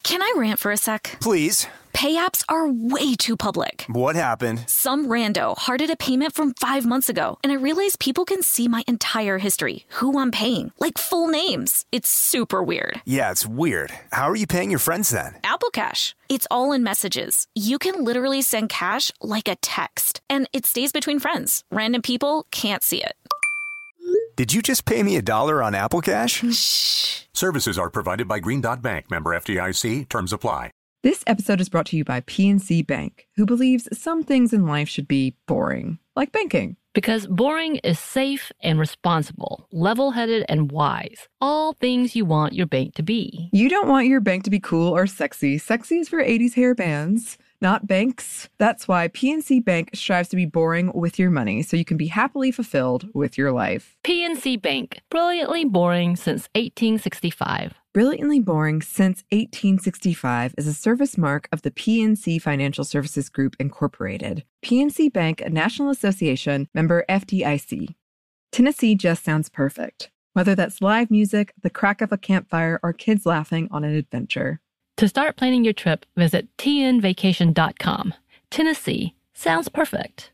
Can I rant for a sec? Please. Pay apps are way too public. What happened? Some rando hearted a payment from 5 months ago, and I realized people can see my entire history, who I'm paying, like full names. It's super weird. Yeah, it's weird. How are you paying your friends then? Apple Cash. It's all in messages. You can literally send cash like a text, and it stays between friends. Random people can't see it. Did you just pay me $1 on Apple Cash? Shh. Services are provided by Green Dot Bank. Member FDIC. Terms apply. This episode is brought to you by PNC Bank, who believes some things in life should be boring, like banking. Because boring is safe and responsible, level-headed and wise. All things you want your bank to be. You don't want your bank to be cool or sexy. Sexy is for 80s hair bands, not banks. That's why PNC Bank strives to be boring with your money so you can be happily fulfilled with your life. PNC Bank, brilliantly boring since 1865. Brilliantly Boring Since 1865 is a service mark of the PNC Financial Services Group, Incorporated. PNC Bank, a National Association, member FDIC. Tennessee just sounds perfect. Whether that's live music, the crack of a campfire, or kids laughing on an adventure. To start planning your trip, visit tnvacation.com. Tennessee sounds perfect.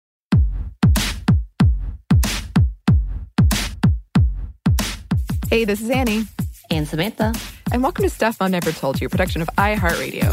Hey, this is Annie. And Samantha. And welcome to Stuff Mom Never Told You, a production of iHeartRadio.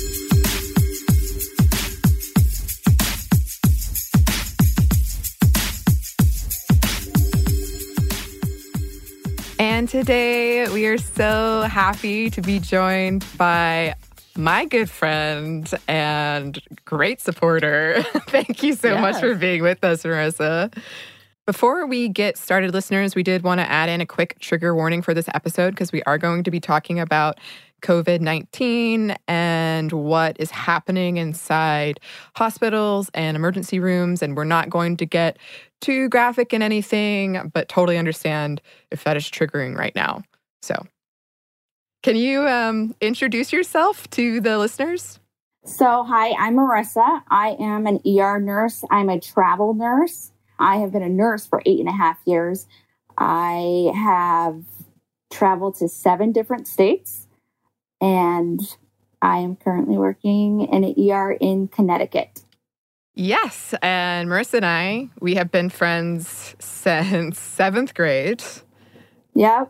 And today we are so happy to be joined by my good friend and great supporter. Thank you so much for being with us, Marissa. Before we get started, listeners, we did want to add in a quick trigger warning for this episode because we are going to be talking about COVID-19 and what is happening inside hospitals and emergency rooms. And we're not going to get too graphic in anything, but totally understand if that is triggering right now. So can you introduce yourself to the listeners? So, hi, I'm Marissa. I am an ER nurse. I'm a travel nurse. I have been a nurse for 8.5 years. I have traveled to 7 different states, and I am currently working in an ER in Connecticut. Yes, and Marissa and we have been friends since 7th grade. Yep.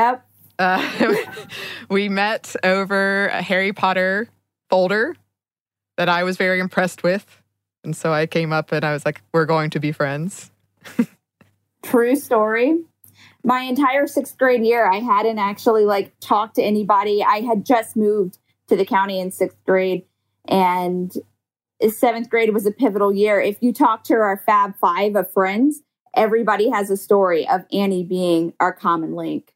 We met over a Harry Potter folder that I was very impressed with. And so I came up and I was like, we're going to be friends. True story. My entire 6th grade year, I hadn't actually talked to anybody. I had just moved to the county in 6th grade, and 7th grade was a pivotal year. If you talk to our Fab Five of friends, everybody has a story of Annie being our common link.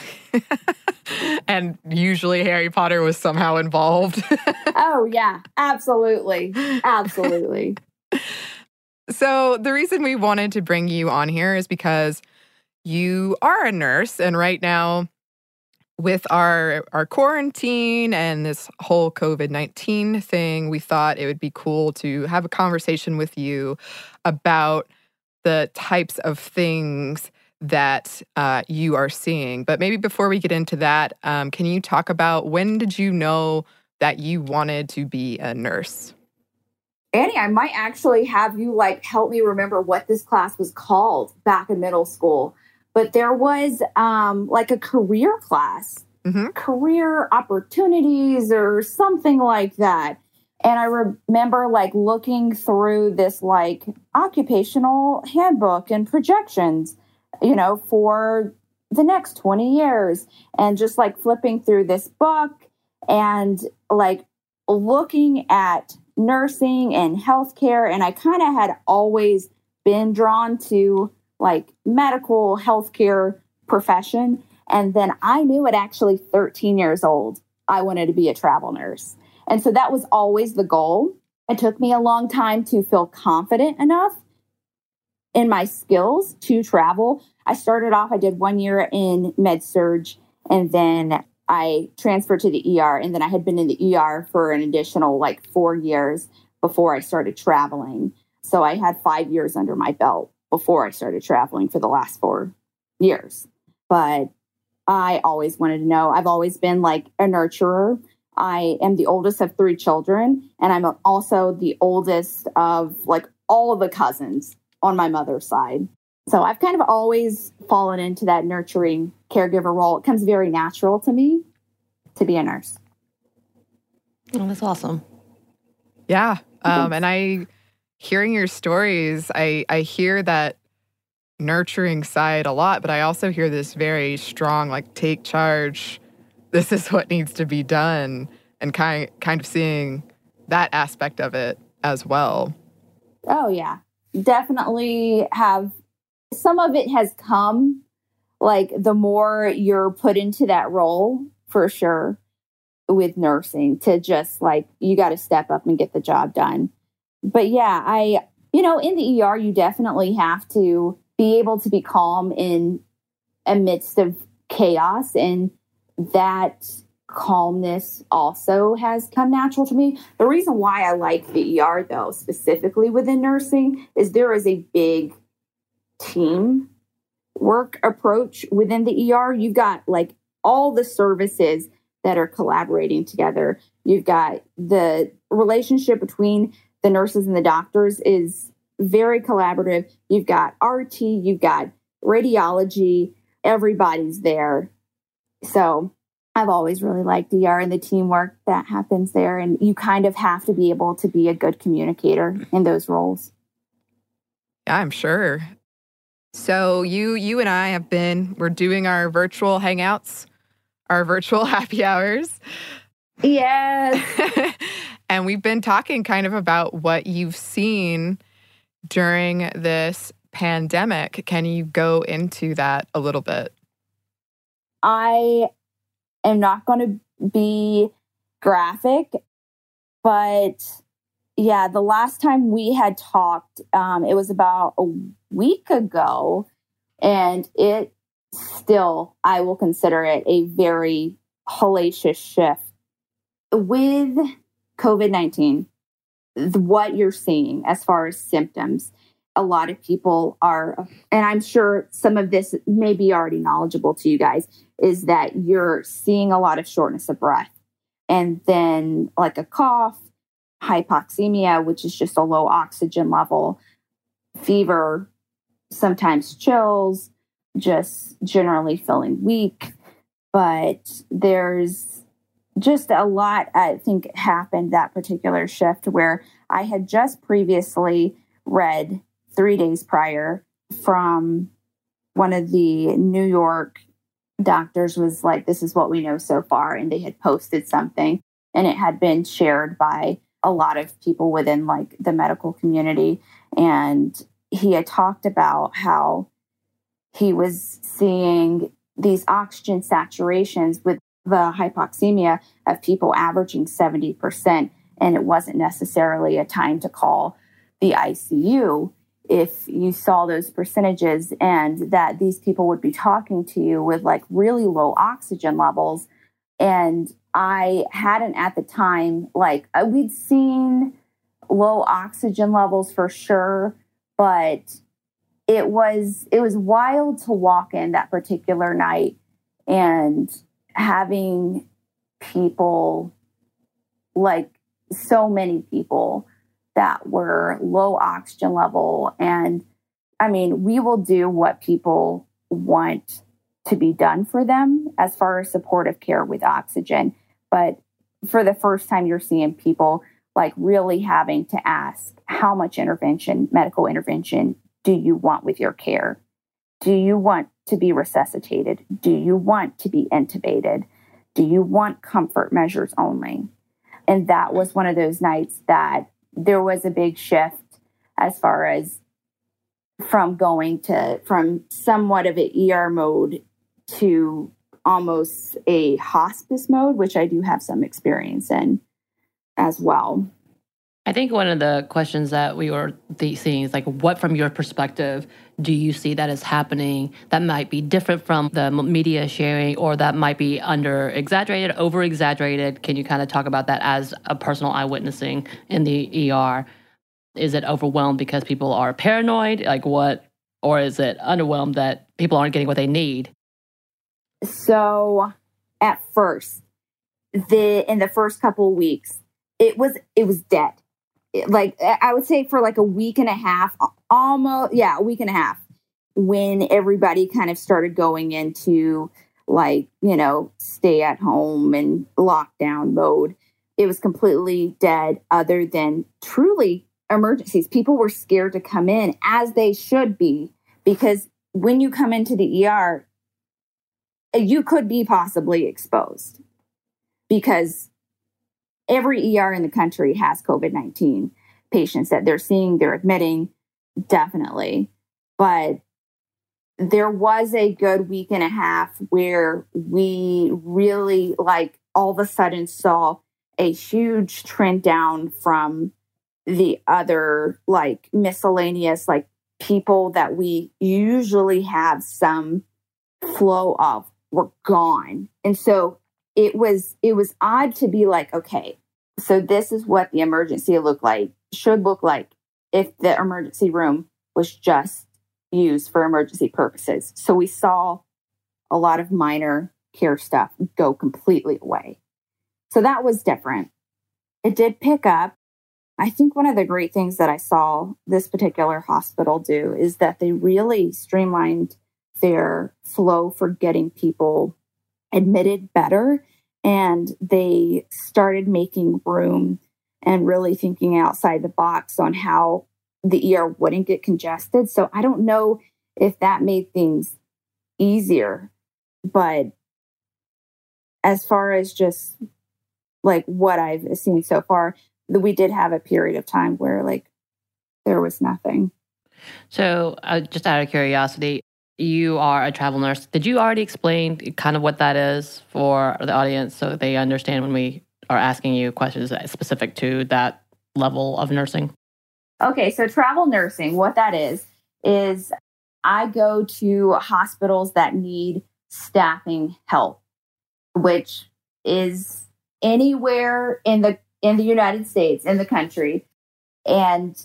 And usually Harry Potter was somehow involved. Oh, yeah, absolutely. Absolutely. So the reason we wanted to bring you on here is because you are a nurse. And right now, with our quarantine and this whole COVID-19 thing, we thought it would be cool to have a conversation with you about the types of things that you are seeing. But maybe before we get into that, can you talk about when did you know that you wanted to be a nurse? Annie, I might actually have you help me remember what this class was called back in middle school. But there was a career class, career opportunities or something like that. And I remember looking through this occupational handbook and projections, for the next 20 years, and just flipping through this book and looking at nursing and healthcare. And I kind of had always been drawn to medical healthcare profession. And then I knew at actually 13 years old, I wanted to be a travel nurse. And so that was always the goal. It took me a long time to feel confident enough in my skills to travel. I started off, I did 1 year in med-surg, and then I transferred to the ER, and then I had been in the ER for an additional 4 years before I started traveling. So I had 5 years under my belt before I started traveling for the last 4 years. But I always wanted to know. I've always been a nurturer. I am the oldest of 3 children, and I'm also the oldest of like all of the cousins on my mother's side. So I've kind of always fallen into that nurturing caregiver role. It comes very natural to me to be a nurse. Oh, that's awesome. Yeah. And hearing your stories, I hear that nurturing side a lot, but I also hear this very strong, like, take charge. This is what needs to be done, and kind of seeing that aspect of it as well. Oh, yeah. Definitely have. Some of it has come, like, the more you're put into that role, for sure, with nursing, to just, like, you got to step up and get the job done. But yeah, in the ER, you definitely have to be able to be calm in amidst of chaos, and that calmness also has come natural to me. The reason why I like the ER, though, specifically within nursing, is there is a big team work approach within the ER. You've got like all the services that are collaborating together. You've got the relationship between the nurses and the doctors is very collaborative. You've got RT, you've got radiology, everybody's there. So I've always really liked ER and the teamwork that happens there. And you kind of have to be able to be a good communicator in those roles. Yeah, I'm sure. So you and I we're doing our virtual hangouts, our virtual happy hours. Yes. And we've been talking kind of about what you've seen during this pandemic. Can you go into that a little bit? I am not going to be graphic, but yeah, the last time we had talked, it was about a week ago, and it still, I will consider it a very hellacious shift. With COVID-19, what you're seeing as far as symptoms, a lot of people are, and I'm sure some of this may be already knowledgeable to you guys, is that you're seeing a lot of shortness of breath, and then like a cough, hypoxemia, which is just a low oxygen level, fever, sometimes chills, just generally feeling weak. But there's just a lot, I think, happened that particular shift where I had just previously read 3 days prior from one of the New York doctors was like, this is what we know so far. And they had posted something, and it had been shared by a lot of people within like the medical community. And he had talked about how he was seeing these oxygen saturations with the hypoxemia of people averaging 70%. And it wasn't necessarily a time to call the ICU if you saw those percentages, and that these people would be talking to you with like really low oxygen levels. And I hadn't at the time, like, we'd seen low oxygen levels for sure, but it was wild to walk in that particular night and having people, like so many people that were low oxygen level. And I mean, we will do what people want to be done for them as far as supportive care with oxygen. But for the first time, you're seeing people like really having to ask, how much intervention, medical intervention, do you want with your care? Do you want to be resuscitated? Do you want to be intubated? Do you want comfort measures only? And that was one of those nights that there was a big shift as far as from somewhat of an ER mode to almost a hospice mode, which I do have some experience in as well. I think one of the questions that we were seeing is like, what from your perspective do you see that is happening that might be different from the media sharing, or that might be under-exaggerated, over-exaggerated? Can you kind of talk about that as a personal eyewitnessing in the ER? Is it overwhelmed because people are paranoid? Like what? Or is it underwhelmed that people aren't getting what they need? So at first, in the first couple of weeks, it was dead. Like I would say for like a week and a half, almost, a week and a half, when everybody kind of started going into like, stay at home and lockdown mode. It was completely dead other than truly emergencies. People were scared to come in, as they should be, because when you come into the ER, you could be possibly exposed because every ER in the country has COVID-19 patients that they're seeing, they're admitting, definitely. But there was a good week and a half where we really like all of a sudden saw a huge trend down from the other like miscellaneous like people that we usually have some flow of were gone. And so it was odd to be like, okay, so this is what the emergency should look like if the emergency room was just used for emergency purposes. So we saw a lot of minor care stuff go completely away. So that was different. It did pick up. I think one of the great things that I saw this particular hospital do is that they really streamlined their flow for getting people admitted better. And they started making room and really thinking outside the box on how the ER wouldn't get congested. So I don't know if that made things easier, but as far as just like what I've seen so far, we did have a period of time where like there was nothing. So just out of curiosity, you are a travel nurse. Did you already explain kind of what that is for the audience so that they understand when we are asking you questions specific to that level of nursing? Okay, so travel nursing, what that is I go to hospitals that need staffing help, which is anywhere in the United States, in the country. And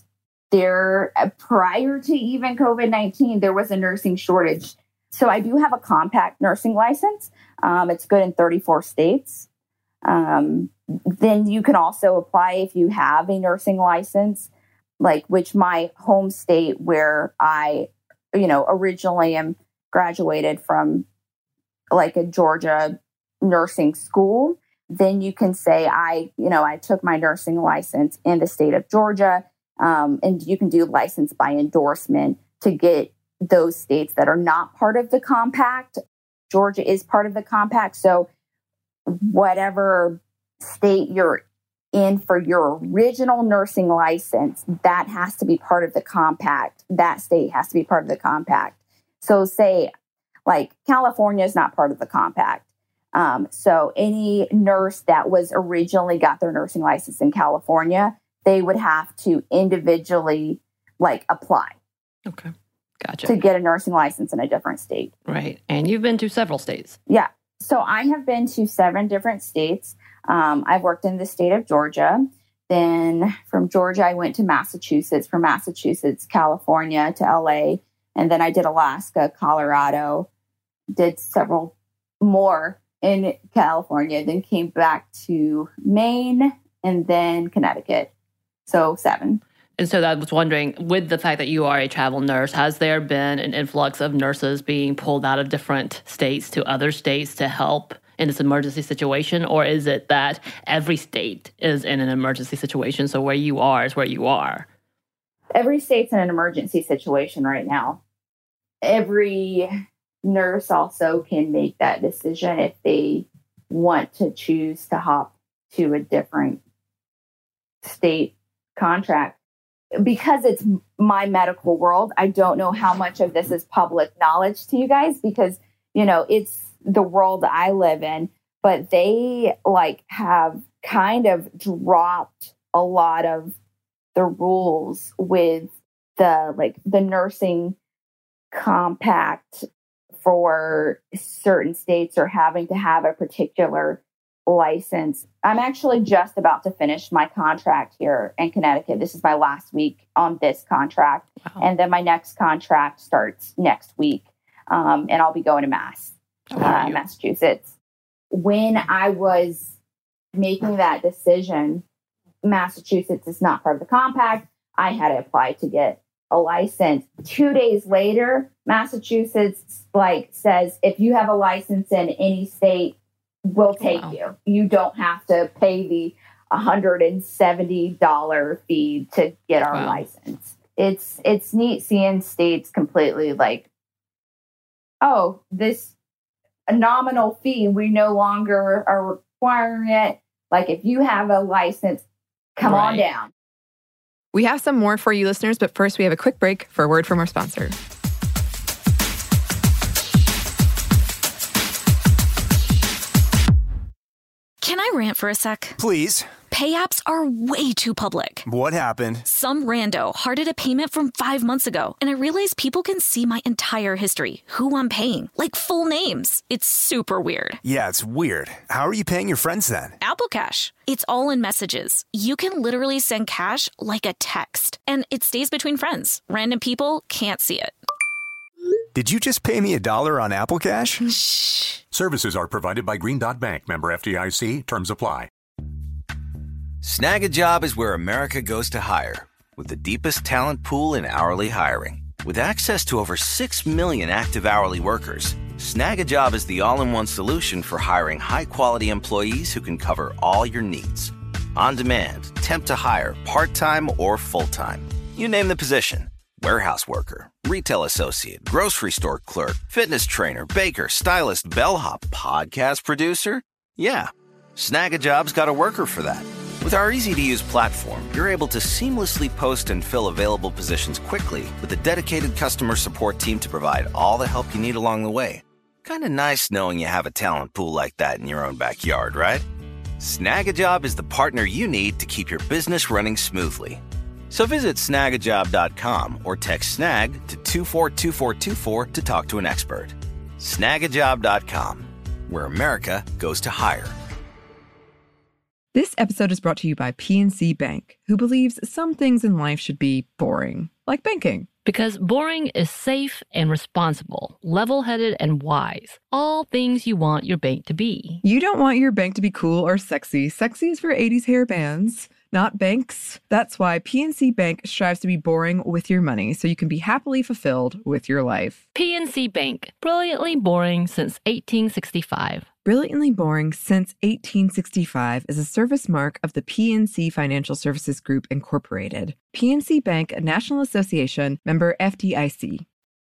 prior to even COVID-19, there was a nursing shortage. So I do have a compact nursing license. It's good in 34 states. Then you can also apply if you have a nursing license, like which my home state where I, originally am graduated from like a Georgia nursing school. Then you can say I took my nursing license in the state of Georgia. And you can do license by endorsement to get those states that are not part of the compact. Georgia is part of the compact. So whatever state you're in for your original nursing license, that has to be part of the compact. That state has to be part of the compact. So say like California is not part of the compact. So any nurse that was originally got their nursing license in California, they would have to individually like apply. Okay. Gotcha. To get a nursing license in a different state. Right. And you've been to several states. Yeah. So I have been to 7 different states. I've worked in the state of Georgia. Then from Georgia, I went to Massachusetts. From Massachusetts, California to LA. And then I did Alaska, Colorado, did several more in California, then came back to Maine and then Connecticut. So 7. And so I was wondering, with the fact that you are a travel nurse, has there been an influx of nurses being pulled out of different states to other states to help in this emergency situation? Or is it that every state is in an emergency situation, so where you are is where you are? Every state's in an emergency situation right now. Every nurse also can make that decision if they want to choose to hop to a different state contract. Because it's my medical world, I don't know how much of this is public knowledge to you guys because, it's the world I live in, but they have kind of dropped a lot of the rules with the nursing compact for certain states or having to have a particular license. I'm actually just about to finish my contract here in Connecticut. This is my last week on this contract. Wow. And then my next contract starts next week. And I'll be going to Massachusetts. When I was making that decision, Massachusetts is not part of the compact. I had to apply to get a license. 2 days later, Massachusetts says, if you have a license in any state, we'll take you. You don't have to pay the $170 fee to get our license. It's neat seeing states completely this a nominal fee, we no longer are requiring it. If you have a license, come on down. We have some more for you listeners, but first we have a quick break for a word from our sponsor. Can I rant for a sec? Please. Pay apps are way too public. What happened? Some rando hearted a payment from 5 months ago, and I realized people can see my entire history, who I'm paying, full names. It's super weird. Yeah, it's weird. How are you paying your friends then? Apple Cash. It's all in messages. You can literally send cash like a text, and it stays between friends. Random people can't see it. Did you just pay me $1 on Apple Cash? Shh. Services are provided by Green Dot Bank. Member FDIC. Terms apply. Snag a Job is where America goes to hire, with the deepest talent pool in hourly hiring. With access to over 6 million active hourly workers, Snag a Job is the all-in-one solution for hiring high-quality employees who can cover all your needs. On demand, temp to hire, part-time or full-time. You name the position. Warehouse worker, retail associate, grocery store clerk, fitness trainer, baker, stylist, bellhop, podcast producer. Yeah, Snag a Job's got a worker for that. With our easy-to-use platform, you're able to seamlessly post and fill available positions quickly with a dedicated customer support team to provide all the help you need along the way. Kind of nice knowing you have a talent pool like that in your own backyard, right? Snag a Job is the partner you need to keep your business running smoothly. So visit snagajob.com or text snag to 242424 to talk to an expert. Snagajob.com, where America goes to hire. This episode is brought to you by PNC Bank, who believes some things in life should be boring, like banking. Because boring is safe and responsible, level-headed and wise. All things you want your bank to be. You don't want your bank to be cool or sexy. Sexy is for 80s hair bands, not banks. That's why PNC Bank strives to be boring with your money so you can be happily fulfilled with your life. PNC Bank, brilliantly boring since 1865. Brilliantly Boring Since 1865 is a service mark of the PNC Financial Services Group, Incorporated. PNC Bank, a National Association, member FDIC.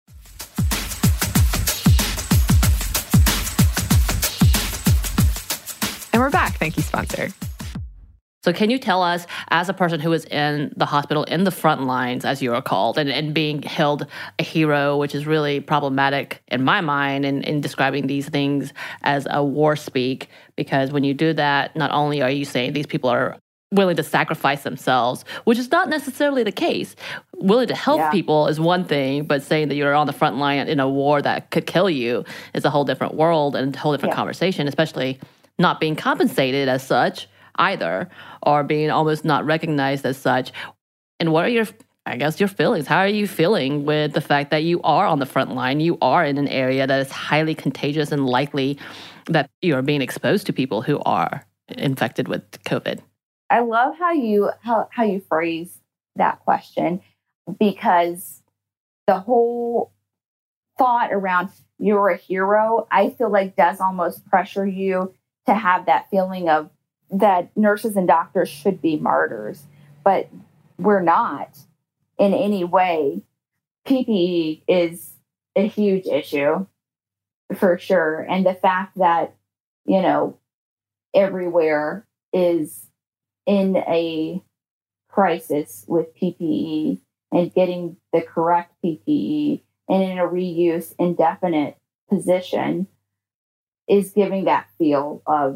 And we're back. Thank you, sponsor. So can you tell us, as a person who was in the hospital, in the front lines, as you are called, and being held a hero, which is really problematic in my mind in describing these things as a war speak, because when you do that, not only are you saying these people are willing to sacrifice themselves, which is not necessarily the case. Willing to help people is one thing, but saying that you're on the front line in a war that could kill you is a whole different world and a whole different conversation, especially not being compensated as such either, or being almost not recognized as such. And what are your feelings? How are you feeling with the fact that you are on the front line? You are in an area that is highly contagious and likely that you're being exposed to people who are infected with COVID. I love how you phrase that question, because the whole thought around you're a hero, I feel like does almost pressure you to have that feeling of that nurses and doctors should be martyrs, but we're not in any way. PPE is a huge issue for sure. And the fact that, everywhere is in a crisis with PPE and getting the correct PPE and in a reuse indefinite position is giving that feel of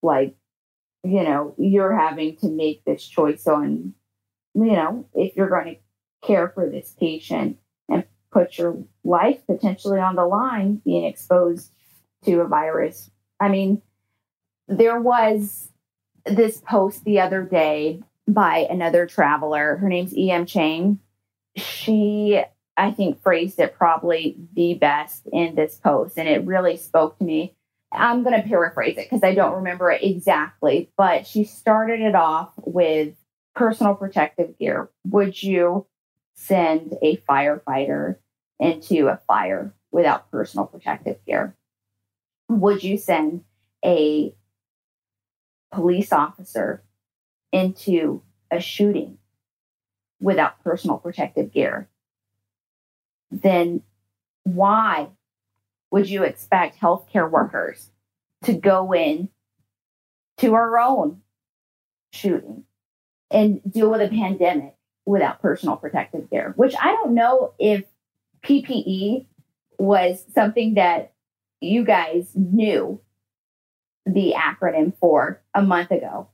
you're having to make this choice on, if you're going to care for this patient and put your life potentially on the line, being exposed to a virus. I mean, there was this post the other day by another traveler. Her name's E.M. Chang. She, I think, phrased it probably the best in this post, and it really spoke to me. I'm going to paraphrase it because I don't remember it exactly, but she started it off with personal protective gear. Would you send a firefighter into a fire without personal protective gear? Would you send a police officer into a shooting without personal protective gear? Then why would you expect healthcare workers to go in to our own shooting and deal with a pandemic without personal protective gear? Which I don't know if PPE was something that you guys knew the acronym for a month ago.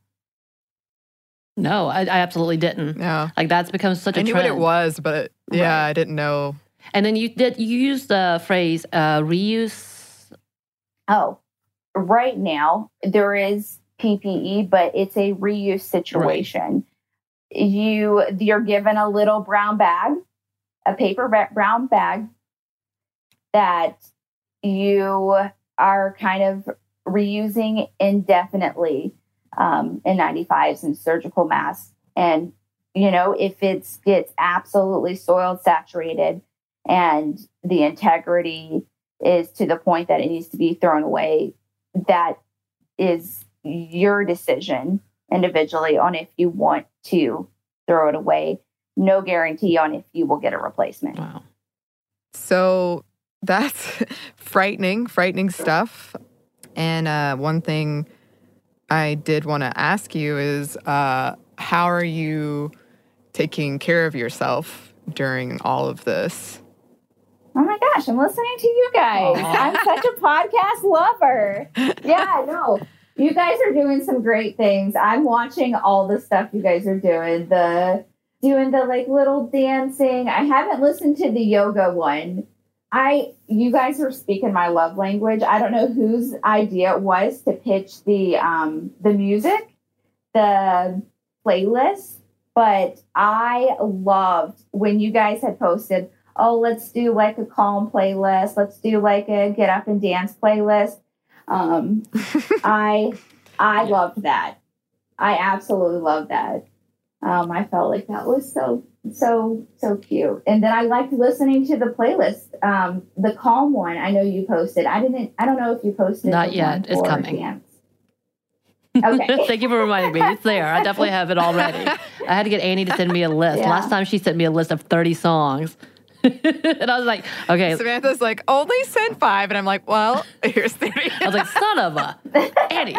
No, I absolutely didn't. No. Like that's become such a trend. I knew what it was, but yeah, I didn't know. And then you used the phrase reuse. Oh, right now there is PPE, but it's a reuse situation. Right. You're given a little brown bag, a paper brown bag that you are kind of reusing indefinitely in 95s and surgical masks. And, if it gets absolutely soiled, saturated, and the integrity is to the point that it needs to be thrown away, that is your decision individually on if you want to throw it away. No guarantee on if you will get a replacement. Wow. So that's frightening stuff. And one thing I did want to ask you is, how are you taking care of yourself during all of this? Oh my gosh, I'm listening to you guys. Aww. I'm such a podcast lover. Yeah, no, you guys are doing some great things. I'm watching all the stuff you guys are doing, doing the like little dancing. I haven't listened to the yoga one. You guys are speaking my love language. I don't know whose idea it was to pitch the music, the playlist, but I loved when you guys had posted, oh, let's do like a calm playlist. Let's do like a get up and dance playlist. I loved that. I absolutely loved that. I felt like that was so cute. And then I liked listening to the playlist, the calm one. I know you posted. I don't know if you posted. Not yet. It's coming. Dance. Okay. Thank you for reminding me. It's there. I definitely have it already. I had to get Annie to send me a list. Yeah. Last time she sent me a list of 30 songs. And I was like, okay. Samantha's like, only send 5. And I'm like, well, here's 30. I was like, son of a Annie.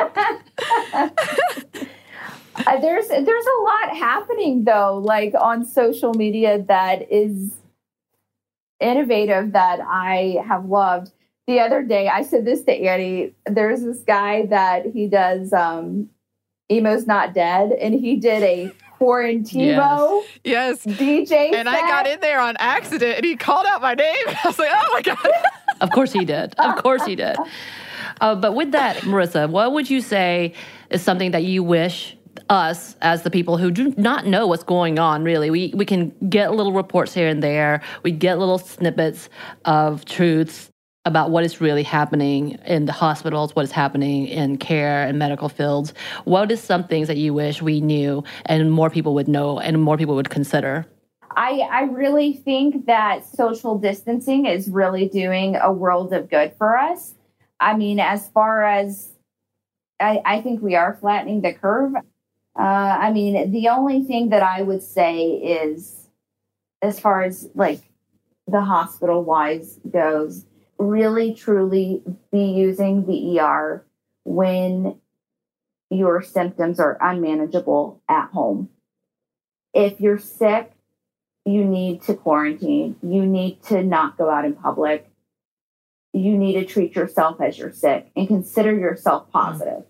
There's a lot happening though, like on social media that is innovative that I have loved. The other day, I said this to Annie. There's this guy that he does Emo's Not Dead, and he did a Quarantino DJ set. And I got in there on accident, and he called out my name. I was like, oh my God. Of course he did. Of course he did. But with that, Marissa, what would you say is something that you wish us, as the people who do not know what's going on, really, we can get little reports here and there. We get little snippets of truths about what is really happening in the hospitals, what is happening in care and medical fields. What is some things that you wish we knew and more people would know and more people would consider? I really think that social distancing is really doing a world of good for us. I mean, as far as I think we are flattening the curve. I mean, the only thing that I would say is, as far as like the hospital wise goes, really truly be using the ER when your symptoms are unmanageable at home. If you're sick, you need to quarantine. You need to not go out in public. You need to treat yourself as you're sick and consider yourself positive.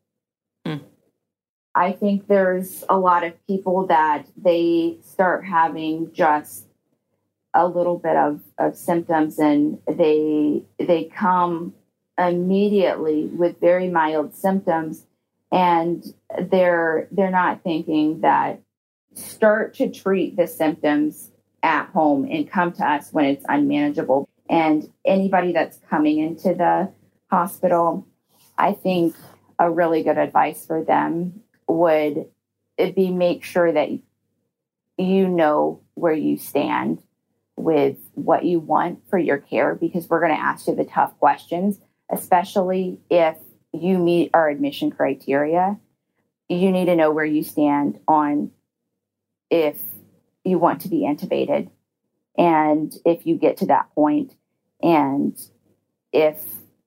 I think there's a lot of people that they start having just a little bit of symptoms, and they come immediately with very mild symptoms, and they're not thinking that start to treat the symptoms at home and come to us when it's unmanageable. And anybody that's coming into the hospital, I think a really good advice for them would be make sure that you know where you stand with what you want for your care, because we're going to ask you the tough questions, especially if you meet our admission criteria. You need to know where you stand on if you want to be intubated, and if you get to that point, and if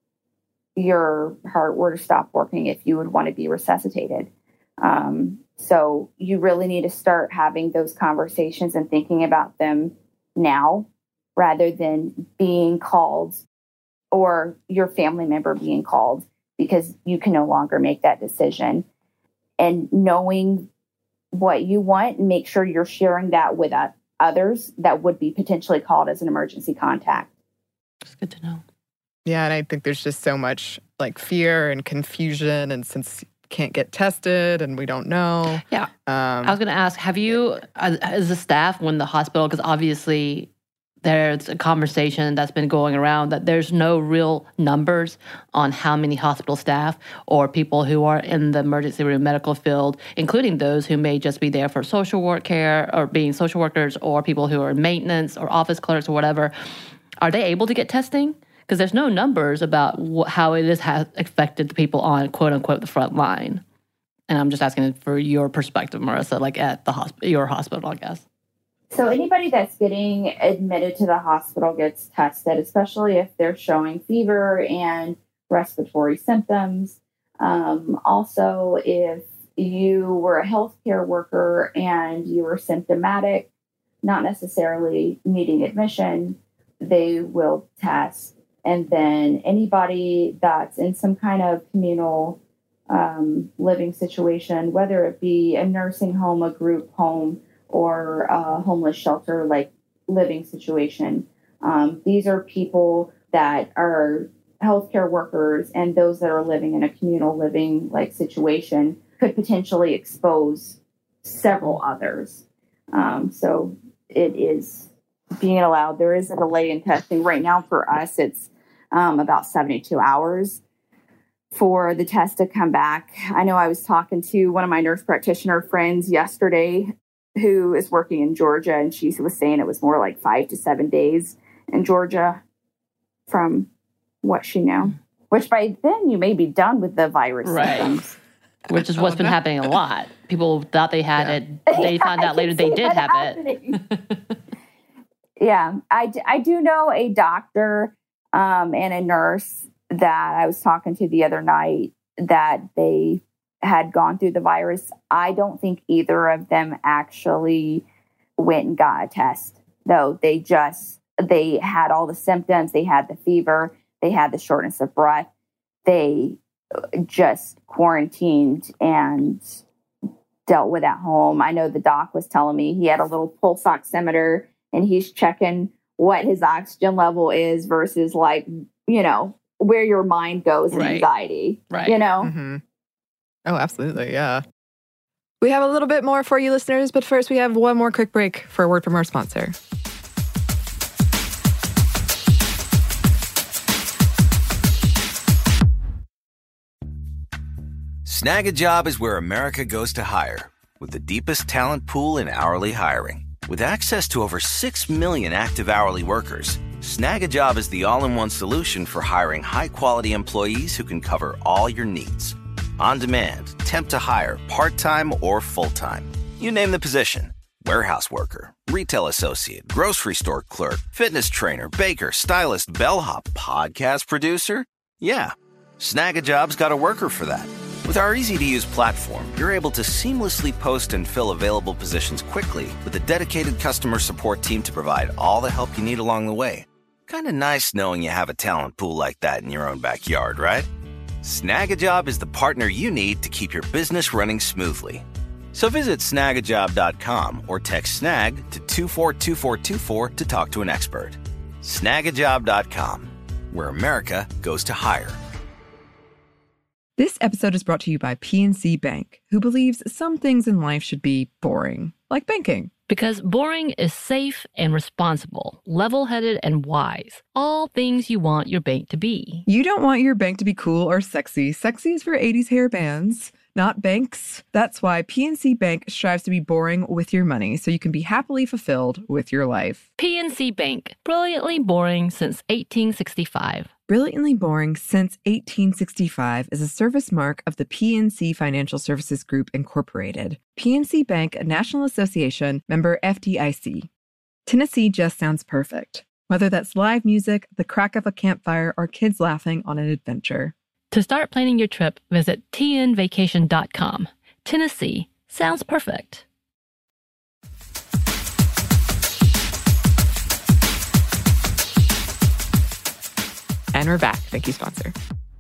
your heart were to stop working, if you would want to be resuscitated. So you really need to start having those conversations and thinking about them now, rather than being called or your family member being called, because you can no longer make that decision. And knowing what you want, make sure you're sharing that with others that would be potentially called as an emergency contact. It's good to know. Yeah, and I think there's just so much like fear and confusion, and since can't get tested and we don't know. Yeah. I was going to ask, have you, as a staff, when the hospital, because obviously there's a conversation that's been going around that there's no real numbers on how many hospital staff or people who are in the emergency room medical field, including those who may just be there for social work care or being social workers, or people who are in maintenance or office clerks or whatever. Are they able to get testing? Because there's no numbers about how it has affected the people on, quote unquote, the front line. And I'm just asking for your perspective, Marissa, like at the your hospital, I guess. So anybody that's getting admitted to the hospital gets tested, especially if they're showing fever and respiratory symptoms. Also, if you were a healthcare worker and you were symptomatic, not necessarily needing admission, they will test. And then anybody that's in some kind of communal living situation, whether it be a nursing home, a group home, or a homeless shelter like living situation, these are people that are healthcare workers, and those that are living in a communal living like situation could potentially expose several others. So it is being allowed. There is a delay in testing right now. For us, it's about 72 hours for the test to come back. I know I was talking to one of my nurse practitioner friends yesterday who is working in Georgia, and she was saying it was more like 5 to 7 days in Georgia from what she knew, which by then you may be done with the virus symptoms. Which is what's been happening a lot. People thought they had it. They found out later they did have it. Yeah, I do know a doctor and a nurse that I was talking to the other night that they had gone through the virus. I don't think either of them actually went and got a test, though. They had all the symptoms. They had the fever. They had the shortness of breath. They just quarantined and dealt with at home. I know the doc was telling me he had a little pulse oximeter, and he's checking what his oxygen level is versus, like, you know, where your mind goes in anxiety, you know? Mm-hmm. Oh, absolutely. Yeah. We have a little bit more for you listeners, but first we have one more quick break for a word from our sponsor. Snag a Job is where America goes to hire, with the deepest talent pool in hourly hiring. With access to over 6 million active hourly workers, Snag a Job is the all-in-one solution for hiring high-quality employees who can cover all your needs. On demand, temp to hire, part-time or full-time. You name the position. Warehouse worker, retail associate, grocery store clerk, fitness trainer, baker, stylist, bellhop, podcast producer. Yeah, Snag a Job's got a worker for that. With our easy-to-use platform, you're able to seamlessly post and fill available positions quickly with a dedicated customer support team to provide all the help you need along the way. Kind of nice knowing you have a talent pool like that in your own backyard, right? Snag a Job is the partner you need to keep your business running smoothly. So visit snagajob.com or text SNAG to 242424 to talk to an expert. Snagajob.com, where America goes to hire. This episode is brought to you by PNC Bank, who believes some things in life should be boring, like banking. Because boring is safe and responsible, level-headed and wise. All things you want your bank to be. You don't want your bank to be cool or sexy. Sexy is for 80s hair bands, not banks. That's why PNC Bank strives to be boring with your money so you can be happily fulfilled with your life. PNC Bank. Brilliantly boring since 1865. Brilliantly Boring Since 1865 is a service mark of the PNC Financial Services Group, Incorporated. PNC Bank, a National Association, member FDIC. Tennessee just sounds perfect. Whether that's live music, the crack of a campfire, or kids laughing on an adventure. To start planning your trip, visit tnvacation.com. Tennessee sounds perfect. And we're back. Thank you, sponsor.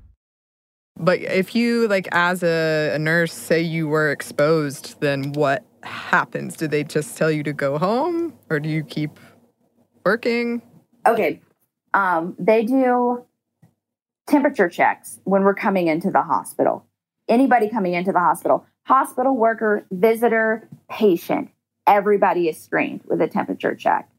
But if you, like, as a nurse, say you were exposed, then what happens? Do they just tell you to go home, or do you keep working? Okay. They do temperature checks when we're coming into the hospital. Anybody coming into the hospital worker, visitor, patient, everybody is screened with a temperature check.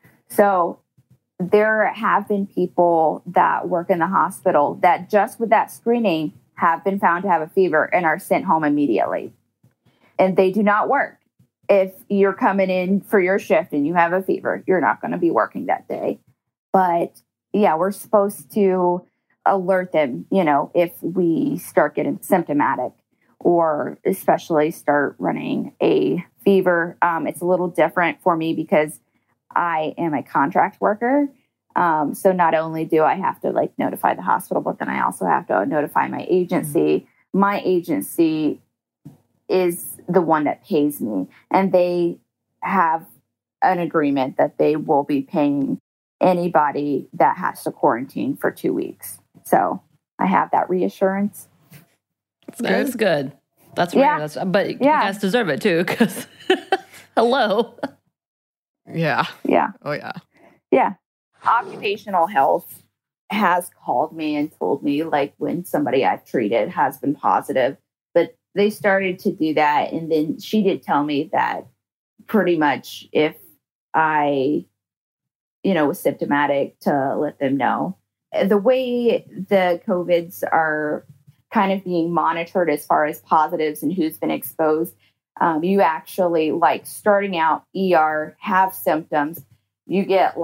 So there have been people that work in the hospital that just with that screening have been found to have a fever and are sent home immediately. And they do not work. If you're coming in for your shift and you have a fever, you're not going to be working that day. But yeah, we're supposed to alert them, if we start getting symptomatic or especially start running a fever. It's a little different for me because I am a contract worker. So not only do I have to notify the hospital, but then I also have to notify my agency. My agency is the one that pays me, and they have an agreement that they will be paying anybody that has to quarantine for 2 weeks. So I have that reassurance. That's good. That's rare. Yeah. But you guys deserve it too, because hello. Yeah. Yeah. Oh, yeah. Yeah. Occupational health has called me and told me when somebody I've treated has been positive, but they started to do that. And then she did tell me that pretty much if I, was symptomatic, to let them know. The way the COVIDs are kind of being monitored as far as positives and who's been exposed, you actually starting out ER, have symptoms, you get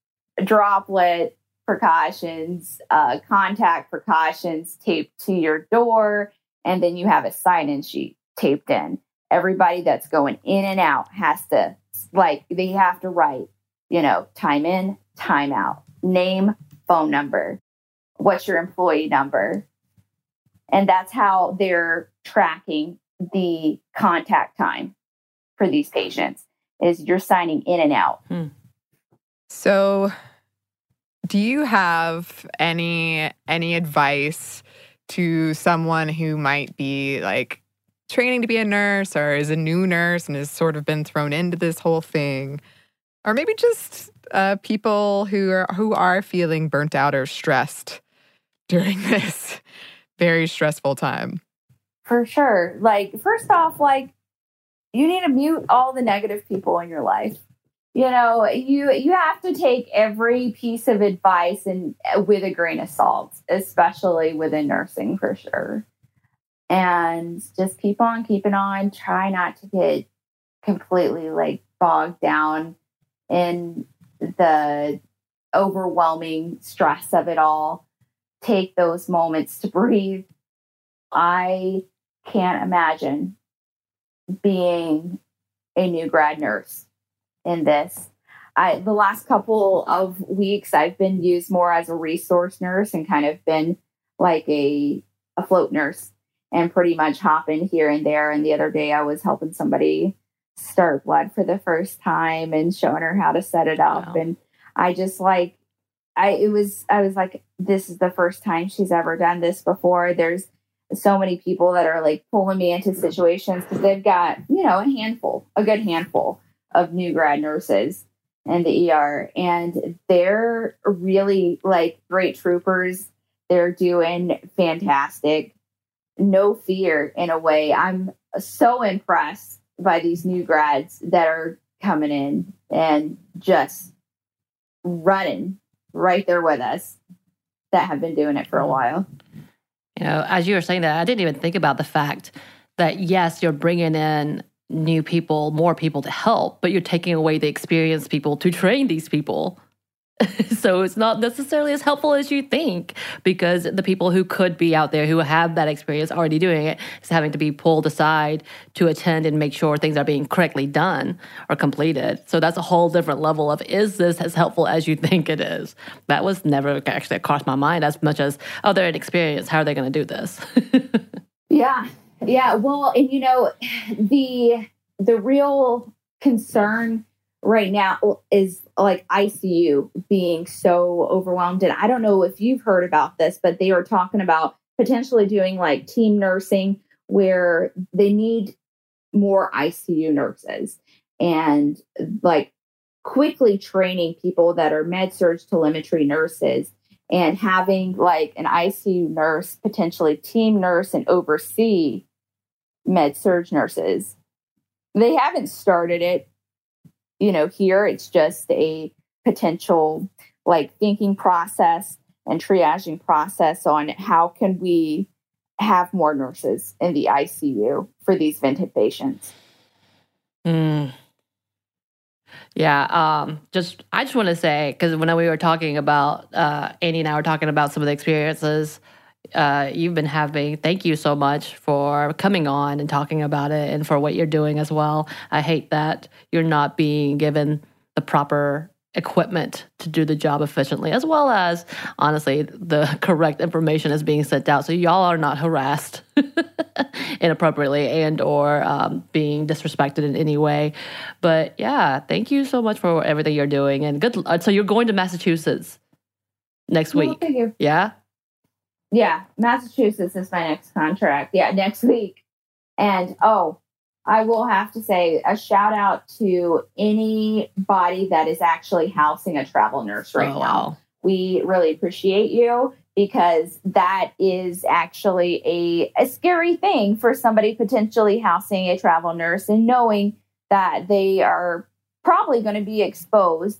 droplet precautions, contact precautions taped to your door, and then you have a sign-in sheet taped in. Everybody that's going in and out has to, they have to write, time in, time out, name, phone number, what's your employee number. And that's how they're tracking the contact time for these patients, is you're signing in and out. So do you have any advice to someone who might be training to be a nurse or is a new nurse and has sort of been thrown into this whole thing? Or maybe just people who are feeling burnt out or stressed during this very stressful time? For sure. First off, you need to mute all the negative people in your life. You have to take every piece of advice and with a grain of salt, especially within nursing, for sure. And just keep on keeping on. Try not to get completely bogged down in the overwhelming stress of it all. Take those moments to breathe. I can't imagine being a new grad nurse in this. The last couple of weeks, I've been used more as a resource nurse and kind of been like a float nurse and pretty much hopping here and there. And the other day I was helping somebody start blood for the first time and showing her how to set it up. Wow. And I just I was like, this is the first time she's ever done this before. There's so many people that are pulling me into situations because they've got, a good handful of new grad nurses in the ER. And they're really great troopers. They're doing fantastic. No fear in a way. I'm so impressed by these new grads that are coming in and just running right there with us that have been doing it for a while. You know, as you were saying that, I didn't even think about the fact that, yes, you're bringing in new people, more people to help, but you're taking away the experienced people to train these people. So it's not necessarily as helpful as you think, because the people who could be out there who have that experience already doing it is having to be pulled aside to attend and make sure things are being correctly done or completed. So that's a whole different level of, is this as helpful as you think it is? That was never actually across my mind as much as, oh, they're inexperienced. How are they going to do this? Yeah. Well, and you know, the real concern right now is like ICU being so overwhelmed. And I don't know if you've heard about this, but they are talking about potentially doing like team nursing where they need more ICU nurses and like quickly training people that are med-surg telemetry nurses and having like an ICU nurse, potentially team nurse, and oversee med-surg nurses. They haven't started it. You know, here it's just a potential like thinking process and triaging process on how can we have more nurses in the ICU for these vented patients. Yeah. I just want to say, because when we were talking about, Annie and I were talking about some of the experiences you've been having. Thank you so much for coming on and talking about it and for what you're doing as well. I hate that you're not being given the proper equipment to do the job efficiently, as well as, honestly, the correct information is being sent out. So y'all are not harassed inappropriately and or being disrespected in any way. But yeah, thank you so much for everything you're doing. And good. So you're going to Massachusetts next week? Thank you. Yeah? Yeah, Massachusetts is my next contract. Yeah, next week. And I will have to say a shout out to anybody that is actually housing a travel nurse right now. Wow. We really appreciate you, because that is actually a scary thing for somebody potentially housing a travel nurse and knowing that they are probably going to be exposed,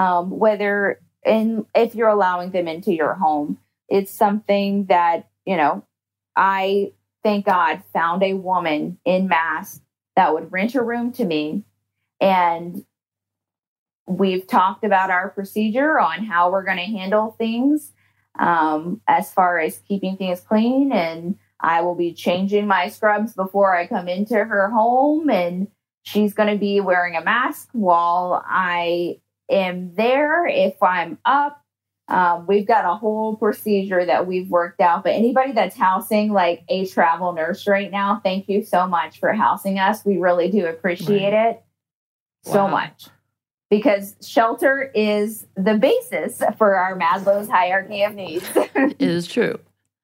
if you're allowing them into your home. It's something that, you know, I, thank God, found a woman in Mass that would rent a room to me. And we've talked about our procedure on how we're going to handle things as far as keeping things clean. And I will be changing my scrubs before I come into her home. And she's going to be wearing a mask while I am there if I'm up. We've got a whole procedure that we've worked out, but anybody that's housing like a travel nurse right now, thank you so much for housing us. We really do appreciate it so much, because shelter is the basis for our Maslow's hierarchy of needs. It is true.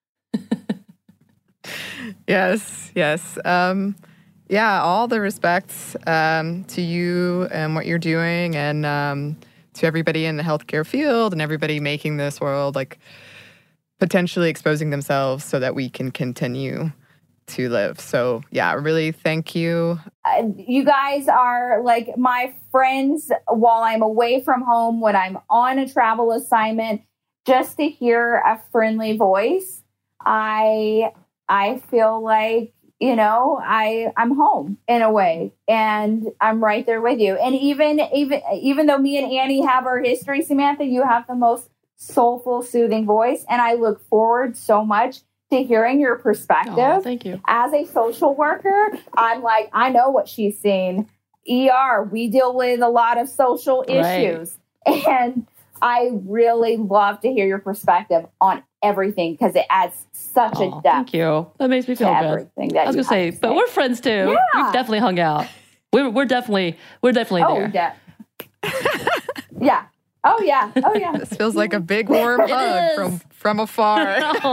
Yes. Yeah, all the respects to you and what you're doing, and to everybody in the healthcare field and everybody making this world, like, potentially exposing themselves so that we can continue to live. So yeah, really thank you. You guys are like my friends while I'm away from home, when I'm on a travel assignment. Just to hear a friendly voice, I feel like, you know, I'm home in a way, and I'm right there with you. And even though me and Annie have our history, Samantha, you have the most soulful, soothing voice. And I look forward so much to hearing your perspective. Oh, thank you. As a social worker, I'm like, I know what she's seen. We deal with a lot of social issues. And I really love to hear your perspective on everything, because it adds such a depth. Thank you. That makes me feel good. Everything that I was gonna say, but we're friends too. Yeah. We've definitely hung out. We're definitely there. Yeah. Yeah. Oh yeah. This feels like a big warm hug from afar.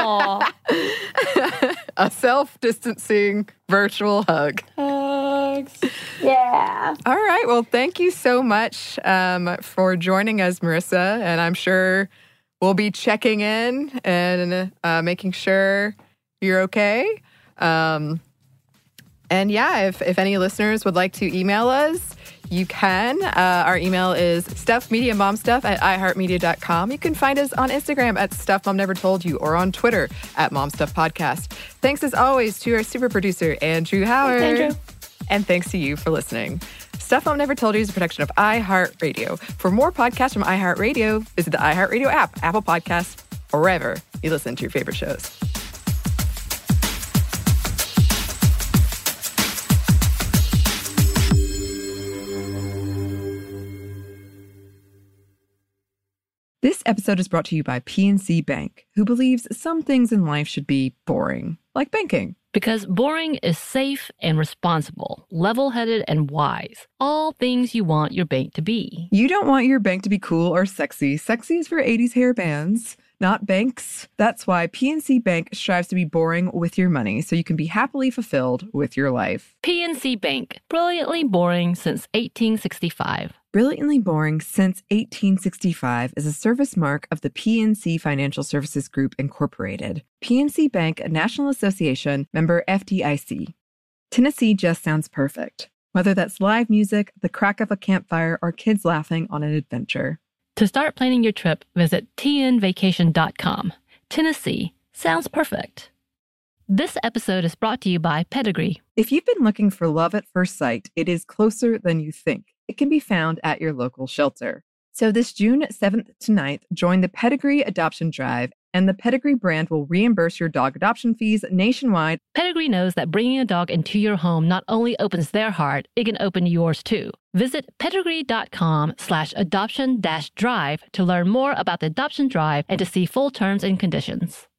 A self-distancing virtual hug. Hugs. Yeah. All right. Well, thank you so much for joining us, Marissa. And I'm sure we'll be checking in and making sure you're okay. And yeah, if any listeners would like to email us, You can. Our email is stuffmediamomstuff@iheartmedia.com. You can find us on Instagram at Stuff Mom Never Told You or on Twitter at MomStuffPodcast. Thanks as always to our super producer, Andrew Howard. Thanks, Andrew. And thanks to you for listening. Stuff Mom Never Told You is a production of iHeartRadio. For more podcasts from iHeartRadio, visit the iHeartRadio app, Apple Podcasts, or wherever you listen to your favorite shows. This episode is brought to you by PNC Bank, who believes some things in life should be boring, like banking. Because boring is safe and responsible, level-headed and wise. All things you want your bank to be. You don't want your bank to be cool or sexy. Sexy is for 80s hair bands, not banks. That's why PNC Bank strives to be boring with your money so you can be happily fulfilled with your life. PNC Bank, brilliantly boring since 1865. Brilliantly Boring Since 1865 is a service mark of the PNC Financial Services Group, Incorporated. PNC Bank, a National Association, member FDIC. Tennessee just sounds perfect. Whether that's live music, the crack of a campfire, or kids laughing on an adventure. To start planning your trip, visit tnvacation.com. Tennessee sounds perfect. This episode is brought to you by Pedigree. If you've been looking for love at first sight, it is closer than you think. It can be found at your local shelter. So this June 7th to 9th, join the Pedigree Adoption Drive, and the Pedigree brand will reimburse your dog adoption fees nationwide. Pedigree knows that bringing a dog into your home not only opens their heart, it can open yours too. Visit pedigree.com/adoption-drive to learn more about the adoption drive and to see full terms and conditions.